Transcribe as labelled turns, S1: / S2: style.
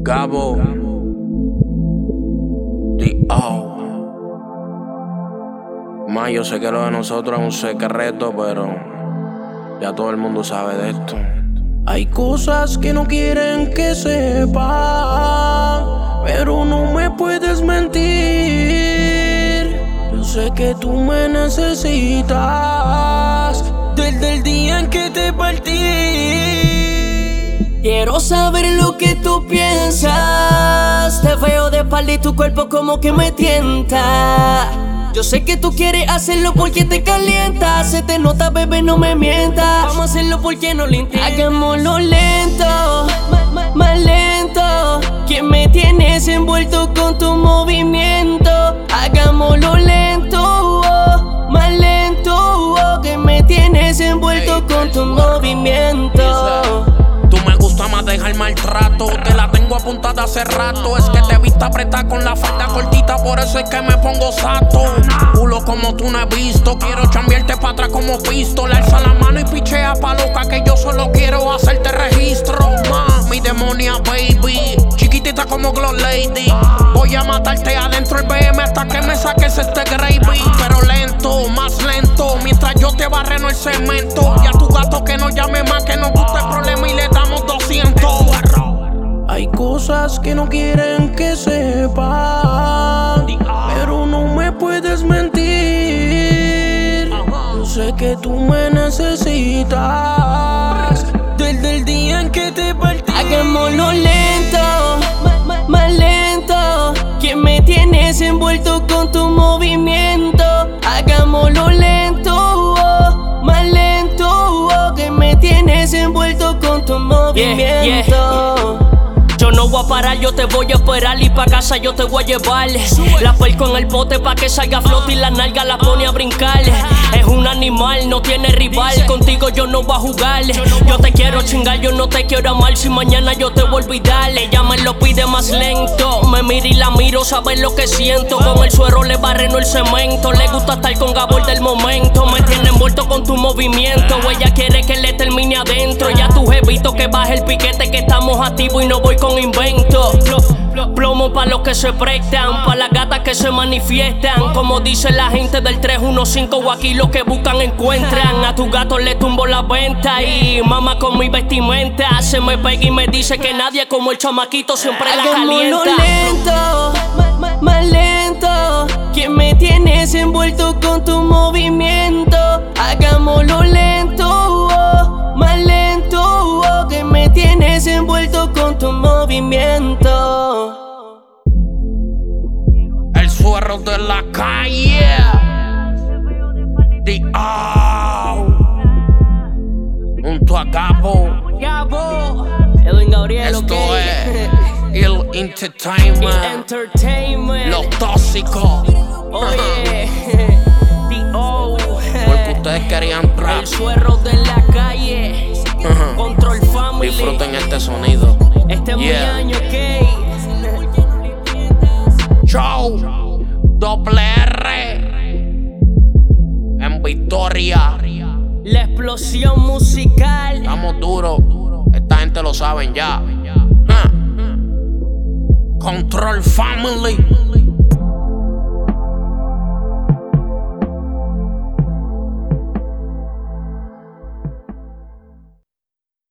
S1: Gabo, D.O. Ma, yo sé que lo de nosotros es un secreto, pero ya todo el mundo sabe de esto. Hay cosas que no quieren que sepa, pero no me puedes mentir. Yo sé que tú me necesitas desde el día en que te partí. Quiero saber lo que tú piensas. Te veo de espalda y tu cuerpo como que me tienta. Yo sé que tú quieres hacerlo porque te calienta. Se te nota, bebé, no me mientas. Vamos a hacerlo porque no lo intentas. Hagámoslo lento, más lento. Que me tienes envuelto con tu movimiento. Hagámoslo lento, más lento. Que me tienes envuelto con tu movimiento.
S2: Tú me gusta más dejar maltrato. Te la tengo apuntada hace rato. Es que te viste apretar con la falda cortita, por eso es que me pongo sato. Culo como tú no he visto. Quiero chambearte pa' atrás como pistola. Alza la mano y pichea pa' loca, que yo solo quiero hacerte registro. Mi demonia baby, chiquitita como Glow Lady. Voy a matarte adentro el BM hasta que me saques este gravy. Pero lento, más lento, mientras yo te barreno el cemento. Y a tu gato que no llame más, que nos gusta el problema y le damos 200.
S1: Hay cosas que no quieren que sepa, pero no me puedes mentir. Yo sé que tú me necesitas desde el día en que te partí. Hagámoslo lento, más lento. Que me tienes envuelto con tu movimiento. Hagámoslo lento, más lento. Que me tienes envuelto con tu movimiento.
S3: Yo no voy a parar, yo te voy a esperar y pa' casa yo te voy a llevar. La perco en el bote pa' que salga a flote y la nalga la pone a brincar. Es un animal, no tiene rival, contigo yo no voy a jugar. Yo te quiero chingar, yo no te quiero amar. Si mañana yo te voy a olvidar, ella me lo pide más lento. Me mira y la miro, saber lo que siento. Con el suero le barreno el cemento. Le gusta estar con Gabor del momento. Me tiene envuelto con tu movimiento. Ella quiere que le termine adentro. Ya tu jevito que baje el piquete, que estamos activos y no voy con invento. Plomo pa' los que se prestan, pa' las gatas que se manifiestan. Como dice la gente del 315, o aquí los que buscan encuentran. A tu gato le tumbo la venta y mama con mi vestimenta. Se me pega y me dice que nadie como el chamaquito siempre la calienta.
S1: Hagámoslo lento, más lento. Que me tienes envuelto con tu movimiento. Hagámoslo lento, más lento. Que me tienes envuelto con tu movimiento.
S2: El suero de la calle, D.O. junto a Gabo,
S3: Edwin Gabriel,
S2: esto
S3: okay.
S2: es Il Entertainment, Los Tóxicos.
S3: Oye, D.O.
S2: Porque ustedes querían trap.
S3: El suero de la calle, Control Family.
S2: Disfruten este sonido.
S3: Este es mi año, ok.
S2: Show Doble R en Victoria.
S3: La explosión musical.
S2: Estamos duros. Esta gente lo saben ya. Control Family.